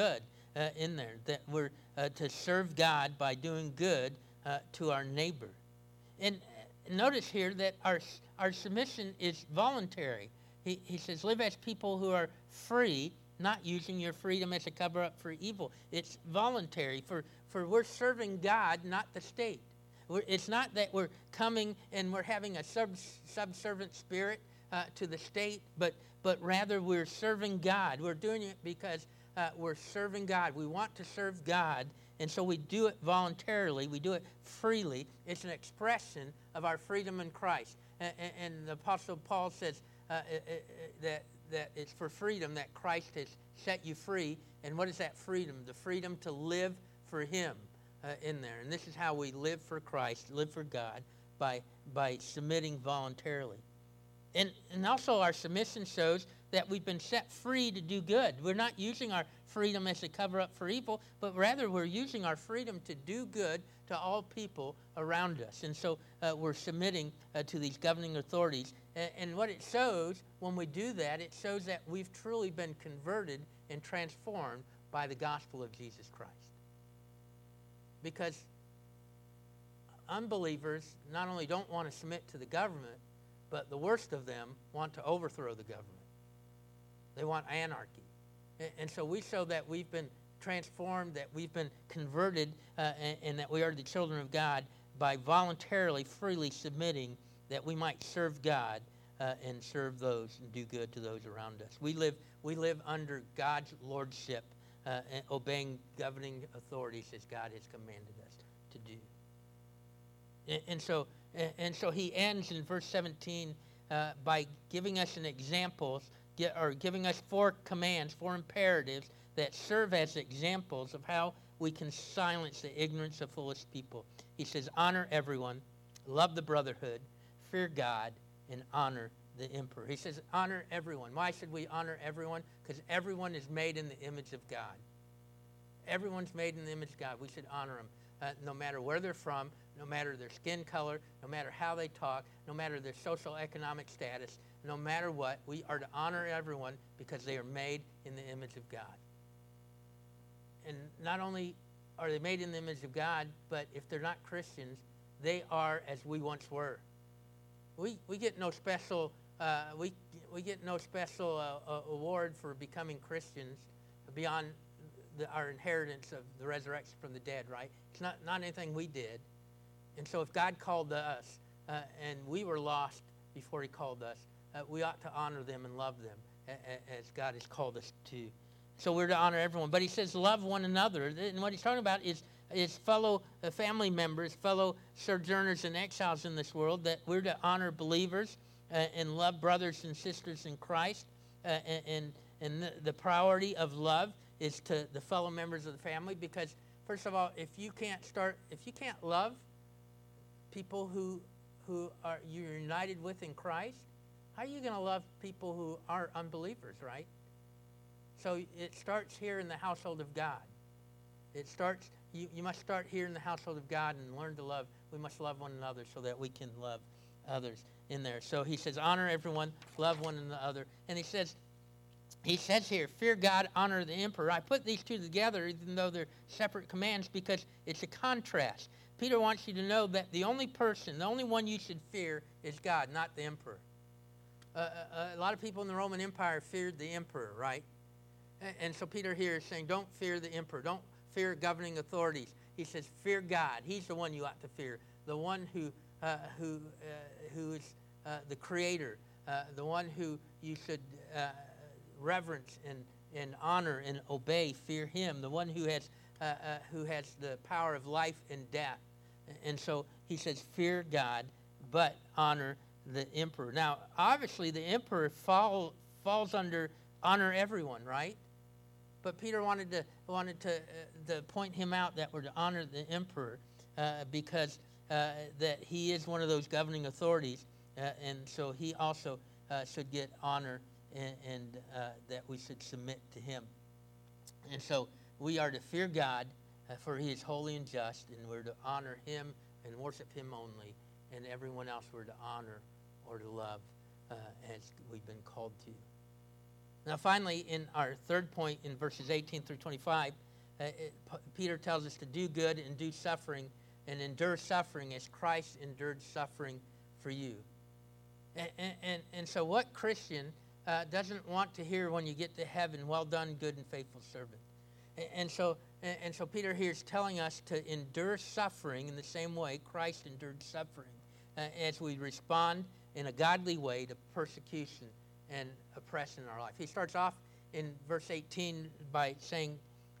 uh, in there, that we're uh, to serve God by doing good uh, to our neighbor. And notice here that our our submission is voluntary. He, he says, live as people who are free, not using your freedom as a cover-up for evil. It's voluntary, for, for we're serving God, not the state. We're, it's not that we're coming and we're having a sub, subservient spirit uh, to the state, but, but rather we're serving God. We're doing it because uh, we're serving God. We want to serve God, and so we do it voluntarily. We do it freely. It's an expression of our freedom in Christ. And, and, and the Apostle Paul says uh, uh, uh, that, that it's for freedom that Christ has set you free. And what is that freedom? The freedom to live for him uh, in there. And this is how we live for Christ, live for God, by, by submitting voluntarily. And, and also our submission shows that we've been set free to do good. We're not using our freedom as a cover-up for evil, but rather we're using our freedom to do good to all people around us. And so uh, we're submitting uh, to these governing authorities. And, and what it shows when we do that, it shows that we've truly been converted and transformed by the gospel of Jesus Christ. Because unbelievers not only don't want to submit to the government, but the worst of them want to overthrow the government. They want anarchy. And, and so we show that we've been transformed, that we've been converted, uh, and, and that we are the children of God by voluntarily, freely submitting that we might serve God uh, and serve those and do good to those around us. We live, we live under God's lordship, uh, and obeying governing authorities as God has commanded us to do. And, and so, and, and so he ends in verse seventeen uh, by giving us an example, get, or giving us four commands, four imperatives that serve as examples of how we can silence the ignorance of foolish people. He says, honor everyone, love the brotherhood, fear God, and honor the emperor. He says, honor everyone. Why should we honor everyone? Because everyone is made in the image of God. Everyone's made in the image of God. We should honor them, uh, no matter where they're from, no matter their skin color, no matter how they talk, no matter their social economic status, no matter what. We are to honor everyone because they are made in the image of God. And not only are they made in the image of God, but if they're not Christians, they are as we once were. We we get no special uh, we we get no special uh, uh, award for becoming Christians beyond the, our inheritance of the resurrection from the dead. Right? It's not not anything we did. And so, if God called us uh, and we were lost before He called us, uh, we ought to honor them and love them a, a, as God has called us to. So we're to honor everyone. But he says love one another. And what he's talking about is, is fellow uh, family members, fellow sojourners and exiles in this world, that we're to honor believers uh, and love brothers and sisters in Christ. Uh, and and, and the, the priority of love is to the fellow members of the family. Because, first of all, if you can't start, if you can't love people who, who are you're united with in Christ, how are you going to love people who are unbelievers, right? So it starts here in the household of God. It starts, you, you must start here in the household of God and learn to love. We must love one another so that we can love others in there. So he says, honor everyone, love one another. And he says, he says here, fear God, honor the emperor. I put these two together even though they're separate commands because it's a contrast. Peter wants you to know that the only person, the only one you should fear is God, not the emperor. Uh, a, a lot of people in the Roman Empire feared the emperor, right? And so Peter here is saying, don't fear the emperor. Don't fear governing authorities. He says, fear God. He's the one you ought to fear. The one who uh, who uh, who is uh, the creator. Uh, the one who you should uh, reverence and, and honor and obey. Fear him. The one who has uh, uh, who has the power of life and death. And so he says, fear God, but honor the emperor. Now, obviously, the emperor fall, falls under honor everyone, right? But Peter wanted to wanted to, uh, to point him out that we're to honor the emperor uh, because uh, that he is one of those governing authorities, uh, and so he also uh, should get honor, and, and uh, that we should submit to him. And so we are to fear God, uh, for he is holy and just, and we're to honor him and worship him only, and everyone else we're to honor or to love uh, as we've been called to. Now, finally, in our third point in verses eighteen through twenty-five, Uh, it, P- Peter tells us to do good and do suffering and endure suffering as Christ endured suffering for you. And, and, and so what Christian uh, doesn't want to hear when you get to heaven, well done, good and faithful servant? And, and so and, and so Peter here is telling us to endure suffering in the same way Christ endured suffering uh, as we respond in a godly way to persecution and oppression in our life. He starts off in verse eighteen by saying,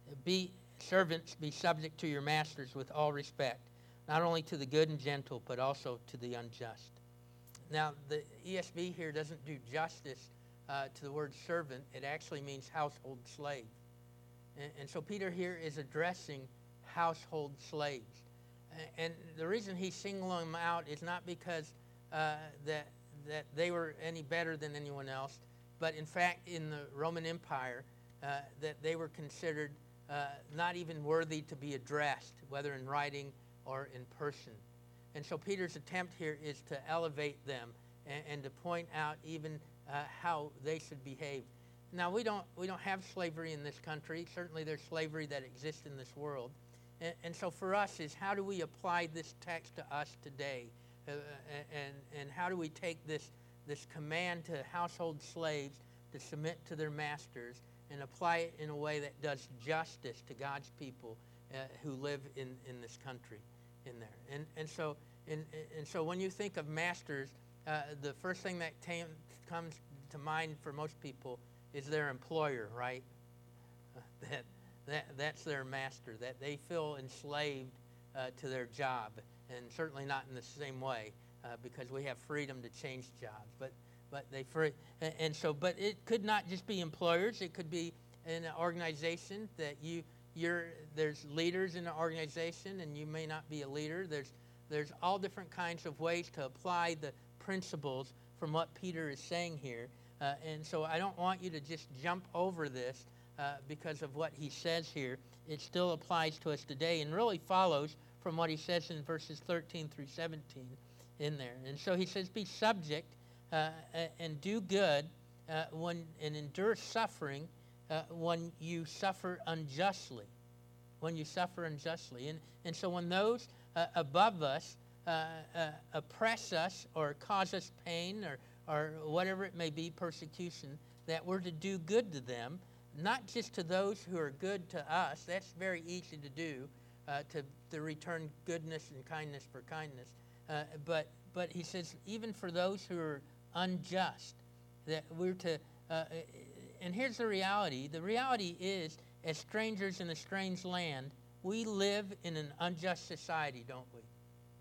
be servants, be subject to your masters with all respect, not only to the good and gentle, but also to the unjust. Now, the E S V here doesn't do justice uh, to the word servant. It actually means household slave. And, and so Peter here is addressing household slaves. And the reason he's singling them out is not because uh, that, that they were any better than anyone else, but in fact, in the Roman Empire, uh, that they were considered uh, not even worthy to be addressed, whether in writing or in person. And so Peter's attempt here is to elevate them and, and to point out even uh, how they should behave. Now, we don't we don't have slavery in this country. Certainly there's slavery that exists in this world. And, and so for us is, how do we apply this text to us today? Uh, and, and how do we take this, this command to household slaves to submit to their masters and apply it in a way that does justice to God's people uh, who live in, in this country? In there, and and so and and so when you think of masters, uh, the first thing that tam- comes to mind for most people is their employer, right? Uh, that that that's their master. That they feel enslaved uh, to their job, and certainly not in the same way uh, because we have freedom to change jobs. But but they free, and, and so but it could not just be employers. It could be an organization that you. You're, there's leaders in an organization, and you may not be a leader. There's, there's all different kinds of ways to apply the principles from what Peter is saying here. Uh, and so I don't want you to just jump over this uh, because of what he says here. It still applies to us today and really follows from what he says in verses thirteen through seventeen in there. And so he says, be subject uh, and do good uh, when, and endure suffering Uh, when you suffer unjustly, when you suffer unjustly. And, and so when those uh, above us uh, uh, oppress us or cause us pain or, or whatever it may be, persecution, that we're to do good to them, not just to those who are good to us. That's very easy to do, uh, to, to return goodness and kindness for kindness. Uh, but, but he says, even for those who are unjust, that we're to... Uh, And here's the reality. The reality is, as strangers in a strange land, we live in an unjust society, don't we?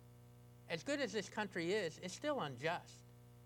As good as this country is, it's still unjust.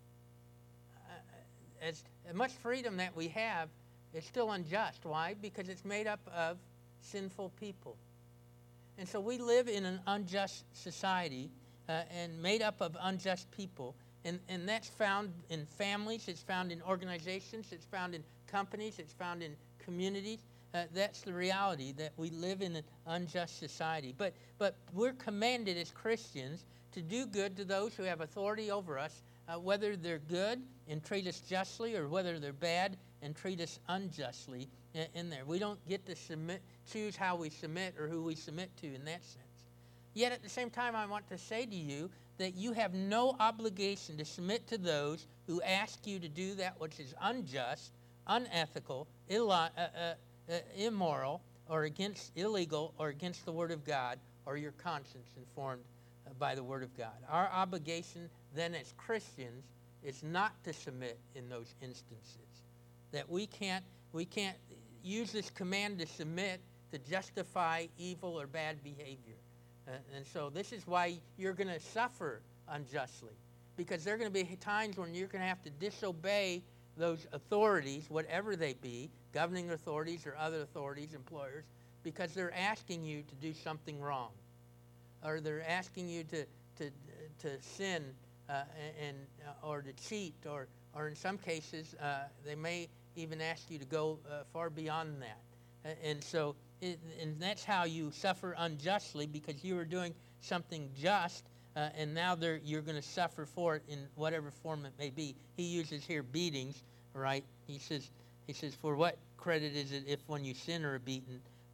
Uh, as, as much freedom that we have, it's still unjust. Why? Because it's made up of sinful people. And so we live in an unjust society uh, and made up of unjust people. And, and that's found in families, it's found in organizations, it's found in companies, it's found in communities. Uh, that's the reality, that we live in an unjust society. But, but we're commanded as Christians to do good to those who have authority over us, uh, whether they're good and treat us justly or whether they're bad and treat us unjustly in, in there. We don't get to submit, choose how we submit or who we submit to in that sense. Yet at the same time, I want to say to you that you have no obligation to submit to those who ask you to do that which is unjust, unethical, illo- uh, uh, uh, immoral, or against illegal, or against the Word of God, or your conscience informed uh, by the Word of God. Our obligation then as Christians is not to submit in those instances. That we can't we can't use this command to submit to justify evil or bad behavior. Uh, and so this is why you're going to suffer unjustly, because there are going to be times when you're going to have to disobey those authorities, whatever they be, governing authorities or other authorities, employers, because they're asking you to do something wrong, or they're asking you to to to sin uh, and uh, or to cheat, or or in some cases uh, they may even ask you to go uh, far beyond that. And so, it, and that's how you suffer unjustly, because you were doing something just, uh, and now they're, you're going to suffer for it in whatever form it may be. He uses here beatings, right? He says, he says, for what credit is it if when you sin are beaten?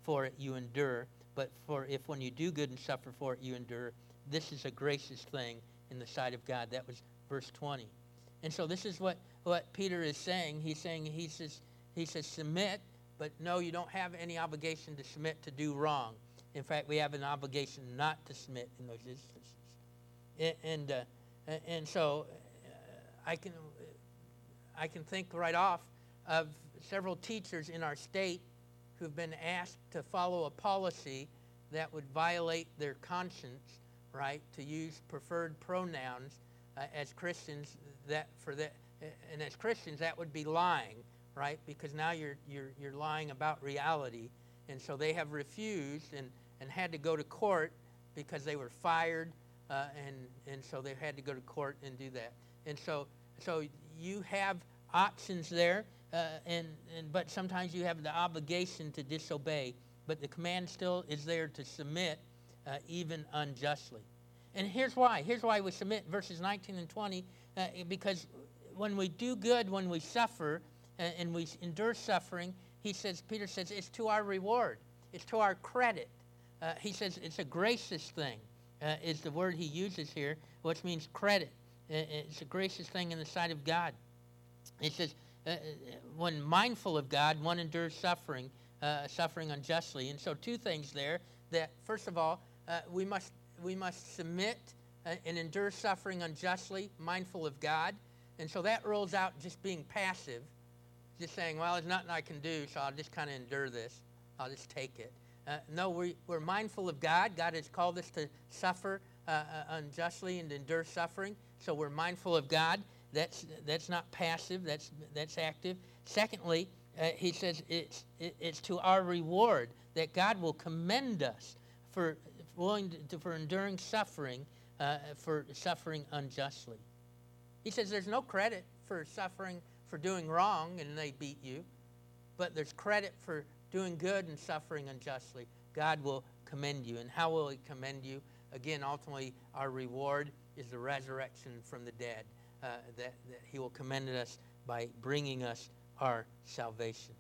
for it, you endure. But for if when you do good and suffer for it, you endure, this is a gracious thing in the sight of God. That was verse twenty. And so this is what, what Peter is saying. He's saying, he says, he says, submit, but no, you don't have any obligation to submit to do wrong. In fact, we have an obligation not to submit in those instances. And and, uh, and so uh, I can I can think right off of several teachers in our state who've been asked to follow a policy that would violate their conscience, right, to use preferred pronouns uh, as Christians. That for that, and as Christians, that would be lying, right? Because now you're you're you're lying about reality, and so they have refused and and had to go to court because they were fired, uh, and and so they had to go to court and do that. And so so you have options there, uh, and and but sometimes you have the obligation to disobey, but the command still is there to submit, uh, even unjustly. And here's why. Here's why we submit, verses nineteen and twenty, uh, because when we do good, when we suffer, uh, and we endure suffering, he says, Peter says, it's to our reward. It's to our credit. Uh, he says it's a gracious thing, uh, is the word he uses here, which means credit. Uh, it's a gracious thing in the sight of God. He says, uh, when mindful of God, one endures suffering, uh, suffering unjustly. And so two things there, that first of all, uh, we must we must submit uh, and endure suffering unjustly, mindful of God. And so that rolls out just being passive, just saying, well, there's nothing I can do, so I'll just kind of endure this. I'll just take it. Uh, no, we, we're mindful of God. God has called us to suffer uh, uh, unjustly and endure suffering. So we're mindful of God. That's that's not passive. That's that's active. Secondly, uh, he says it's it, it's to our reward that God will commend us for willing to, for enduring suffering, uh, for suffering unjustly. He says there's no credit for suffering for doing wrong and they beat you, but there's credit for doing good and suffering unjustly. God will commend you. And how will he commend you? Again, ultimately, our reward is the resurrection from the dead, uh, that, that he will commend us by bringing us our salvation.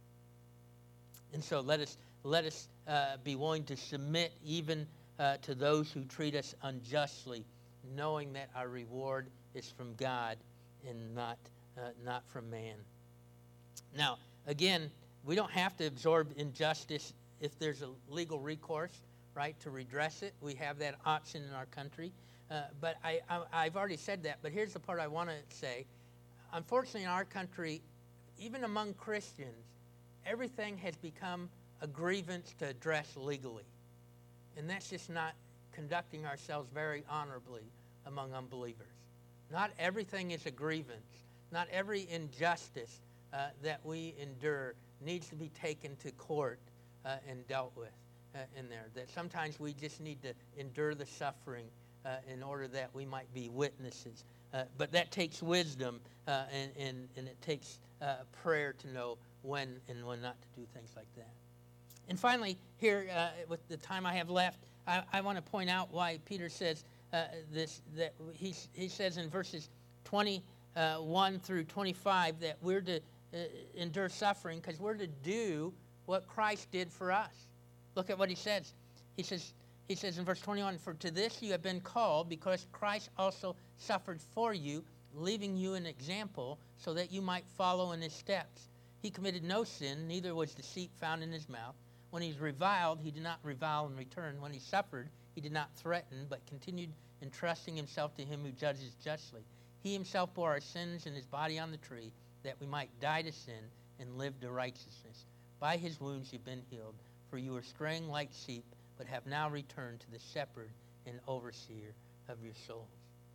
And so let us let us uh, be willing to submit even uh, to those who treat us unjustly, knowing that our reward is from God and not uh, not from man. Now, again, we don't have to absorb injustice if there's a legal recourse, right, to redress it. We have that option in our country. Uh, but I, I, I've already said that, but here's the part I want to say. Unfortunately, in our country, even among Christians, everything has become a grievance to address legally. And that's just not conducting ourselves very honorably among unbelievers. Not everything is a grievance. Not every injustice uh, that we endure needs to be taken to court uh, and dealt with uh, in there. That sometimes we just need to endure the suffering uh, in order that we might be witnesses. Uh, but that takes wisdom uh, and, and, and it takes uh, prayer to know when and when not to do things like that. And finally, here, uh, with the time I have left, I, I want to point out why Peter says uh, this, that he, he says in verses twenty-one through twenty-five that we're to uh, endure suffering because we're to do what Christ did for us. Look at what he says. He says, he says in verse twenty-one, for to this you have been called because Christ also suffered for you, leaving you an example so that you might follow in his steps. He committed no sin, neither was deceit found in his mouth. When he was reviled, he did not revile in return. When he suffered, he did not threaten, but continued entrusting himself to him who judges justly. He himself bore our sins in his body on the tree, that we might die to sin and live to righteousness. By his wounds you've been healed, for you were straying like sheep, but have now returned to the shepherd and overseer of your souls.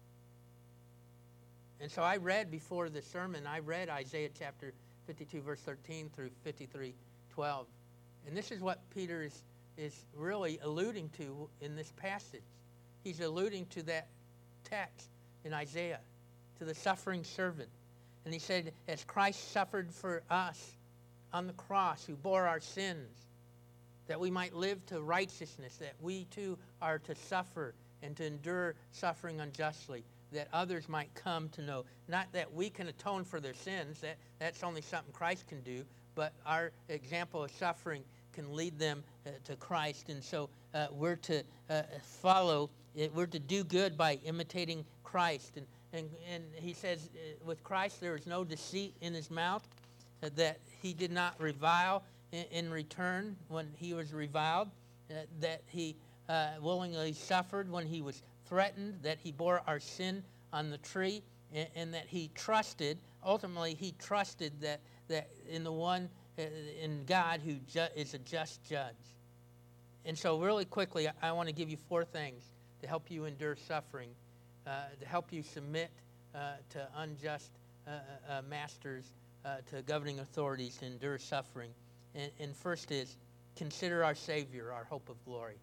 And so I read before the sermon, I read Isaiah chapter fifty-two, verse thirteen through fifty-three, twelve. And this is what Peter is, is really alluding to in this passage. He's alluding to that text in Isaiah, to the suffering servant. And he said, as Christ suffered for us on the cross, who bore our sins, that we might live to righteousness, that we too are to suffer and to endure suffering unjustly, that others might come to know. Not that we can atone for their sins, that, that's only something Christ can do, but our example of suffering can lead them uh, to Christ. And so uh, we're to uh, follow, it, we're to do good by imitating Christ. And, and, and he says uh, with Christ there is no deceit in his mouth, uh, that he did not revile in, in return when he was reviled, uh, that he uh, willingly suffered when he was threatened, that he bore our sin on the tree, and, and that he trusted, ultimately he trusted that, that in the one, uh, in God who ju- is a just judge. And so really quickly, I, I want to give you four things to help you endure suffering, uh, to help you submit uh, to unjust uh, uh, masters, uh, to governing authorities, to endure suffering. And, and first is, consider our Savior, our hope of glory.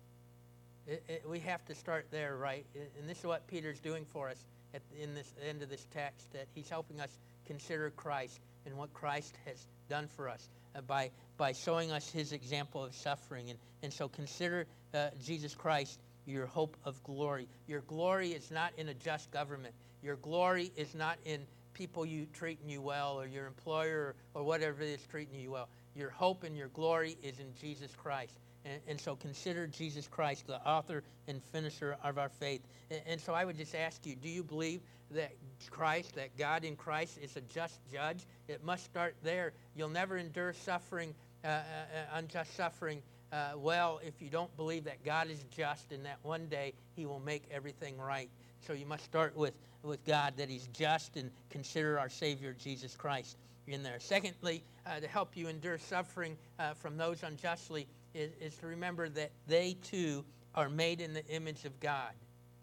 It, it, we have to start there, right? And this is what Peter's doing for us at, in this end of this text, that he's helping us consider Christ and what Christ has done for us uh, by by showing us his example of suffering. And, and so consider uh, Jesus Christ your hope of glory. Your glory is not in a just government. Your glory is not in people you treating you well, or your employer, or, or whatever it is treating you well. Your hope and your glory is in Jesus Christ. And, and so consider Jesus Christ, the author and finisher of our faith. And, and so I would just ask you, do you believe that Christ, that God in Christ is a just judge? It must start there. You'll never endure suffering, uh, uh, unjust suffering, uh, well if you don't believe that God is just and that one day he will make everything right. So you must start with, with God, that he's just, and consider our Savior, Jesus Christ, in there. Secondly, uh, to help you endure suffering uh, from those unjustly, Is, is to remember that they too are made in the image of God.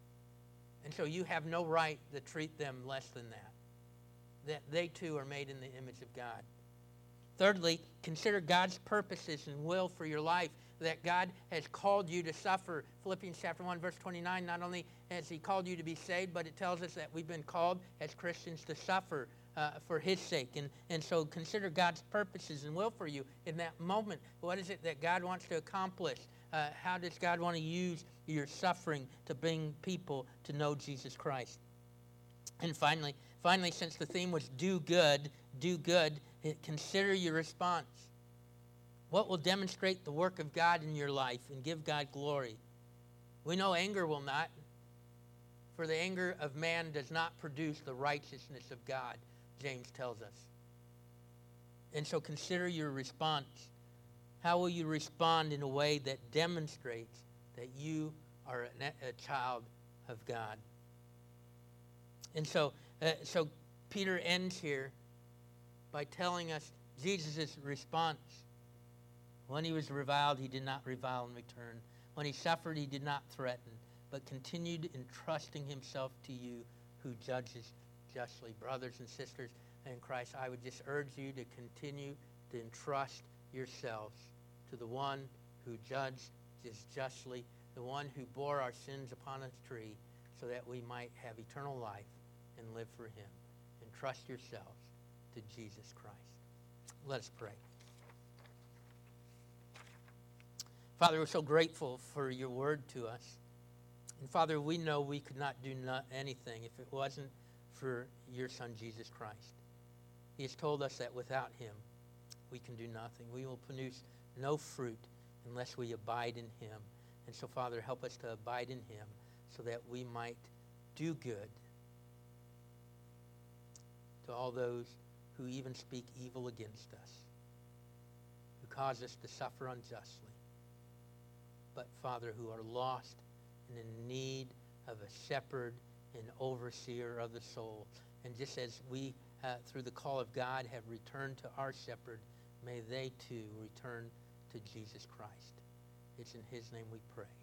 And so you have no right to treat them less than that. That they too are made in the image of God. Thirdly, consider God's purposes and will for your life, that God has called you to suffer. Philippians chapter one, verse twenty-nine, not only has he called you to be saved, but it tells us that we've been called as Christians to suffer Uh, for his sake. And, and so consider God's purposes and will for you in that moment. What is it that God wants to accomplish? Uh, how does God want to use your suffering to bring people to know Jesus Christ? And finally, finally, since the theme was do good, do good, consider your response. What will demonstrate the work of God in your life and give God glory? We know anger will not, for the anger of man does not produce the righteousness of God, James tells us. And so consider your response. How will you respond in a way that demonstrates that you are a, a child of God? And so, uh, so Peter ends here by telling us Jesus' response. When he was reviled, he did not revile in return. When he suffered, he did not threaten, but continued entrusting himself to you who judges justly. Brothers and sisters in Christ, I would just urge you to continue to entrust yourselves to the one who judged justly, the one who bore our sins upon a tree, so that we might have eternal life and live for him. Entrust yourselves to Jesus Christ. Let us pray. Father, we're so grateful for your word to us. And Father, we know we could not do not anything if it wasn't for your Son, Jesus Christ. He has told us that without him, we can do nothing. We will produce no fruit unless we abide in him. And so, Father, help us to abide in him so that we might do good to all those who even speak evil against us, who cause us to suffer unjustly, but, Father, who are lost and in need of a shepherd and overseer of the soul. And just as we, uh, through the call of God, have returned to our shepherd, may they too return to Jesus Christ. It's in his name we pray.